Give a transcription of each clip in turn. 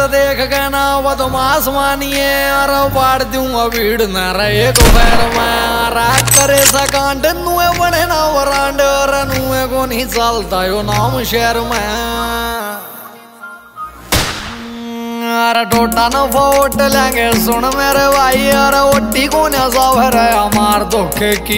देख के ना बदमाश मानिए और बाढ़ दूंगा भीड़ न रहे दोपहर में रात करे सकांड नुए बने ना वरांड और नुए को नहीं चलता यो नाम शहर में अरे टोटा न फोट लेंगे सुन मेरे भाई और ओटी को न सवर है हमार धोखे की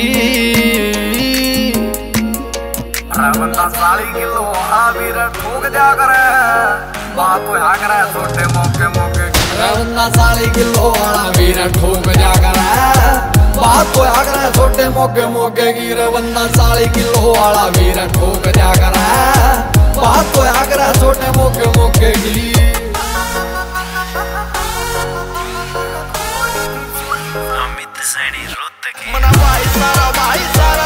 बंदा 40 किलो वीर ठोक जा करे बात तो आ करे छोटे मौके मौके बंदा 40 किलो वाला वीर ठोक जा करे बात तो आ करे छोटे मौके मौके की रे बंदा 40 किलो वाला वीर ठोक जा करे बात तो आ करे छोटे मौके मौके की अमित सैनी रुत के मना भाई सारा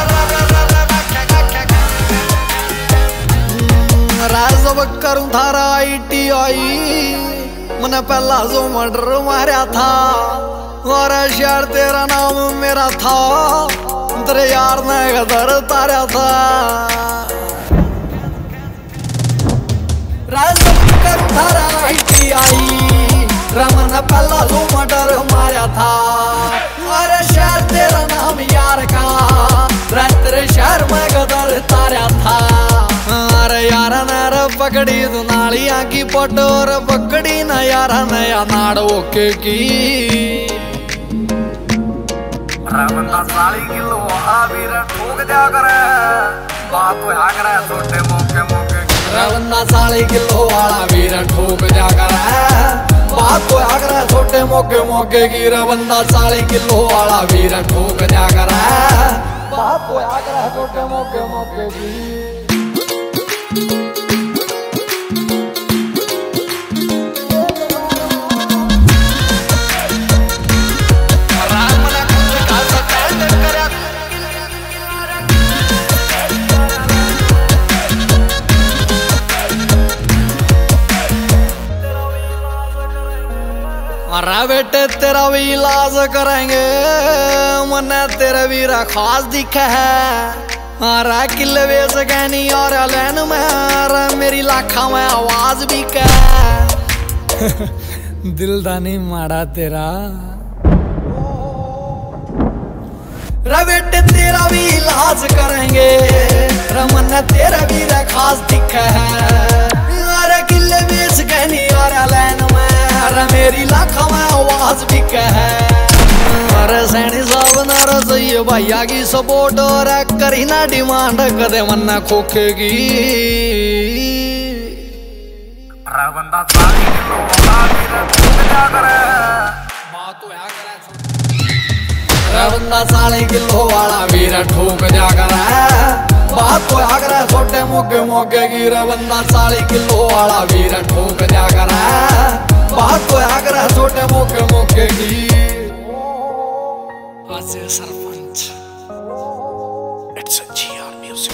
राजब करूं थारा ITI मैंने पहला जो मर्डर मारा था और शहर तेरा नाम मेरा था तेरे यार ने गदर तारा था राजब करूं थारा ITI रमन पहला जो मर्डर मारा था और शहर तेरा नाम यार का तेरे शहर में गदर तारा था अरे यार नर पकड़ी तू नालियां की पटोर पकड़ी न यार नया नाड़ ओके की बंदा 40 किलो वीर ठोक जा करे बात तो आ करे छोटे मौके मौके बंदा 40 किलो वाला वीर ठोक जा करे बात तो आ करे छोटे मौके मौके की रे बंदा 40 किलो वाला वीर ठोक जा करे बात तो आ करे छोटे मौके मौके की अरे बेटे तेरा भी इलाज करेंगे मने तेरा वीरा खास दिखा है अरे किले बेच गहनी और लैन में अरे मेरी लाखा में आवाज भी क्या दिलदानी मारा तेरा रे बेटे तेरा भी इलाज करेंगे रमन तेरा वीरा खास दिखा है अरे किले बेच गहनी और लैन में अरे मेरी लाखा में आवाज भी कह अरे सैनी साहब नारा चाहिए भैया की सपोर्ट और करी ना डिमांड कदे मन्ना खोखेगी बंदा 40 किलो वीर ठोक जा करे बात तो आ करे बंदा 40 किलो वाला वीर ठोक जा करे बात तो आ करे छोटे मौके मौके की रे बंदा 40 किलो वाला वीर ठोक जा करे बात तो आ करे छोटे मौके मौके की सरपंच it's a GR music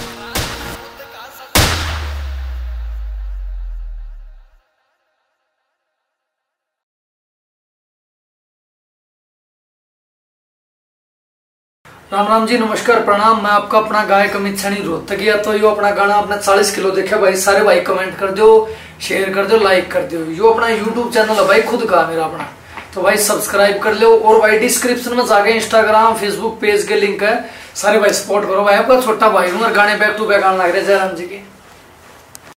Ram Ram ji, नमस्कार, प्रणाम। मैं आपका अपना गायक अमित सैनी रोहतकिया। तो यो अपना गाना अपना 40 किलो देखे भाई, सारे भाई कमेंट कर दो, शेयर कर दो, लाइक कर दो। यो अपना YouTube चैनल है भाई, खुद का मेरा अपना, तो भाई सब्सक्राइब कर लो। और भाई डिस्क्रिप्शन में जाके इंस्टाग्राम फेसबुक पेज के लिंक है, सारे भाई सपोर्ट करो भाई। आपका छोटा भाई हूँ और गाने बैक टू बैक आने लग रहे जयराम जी के।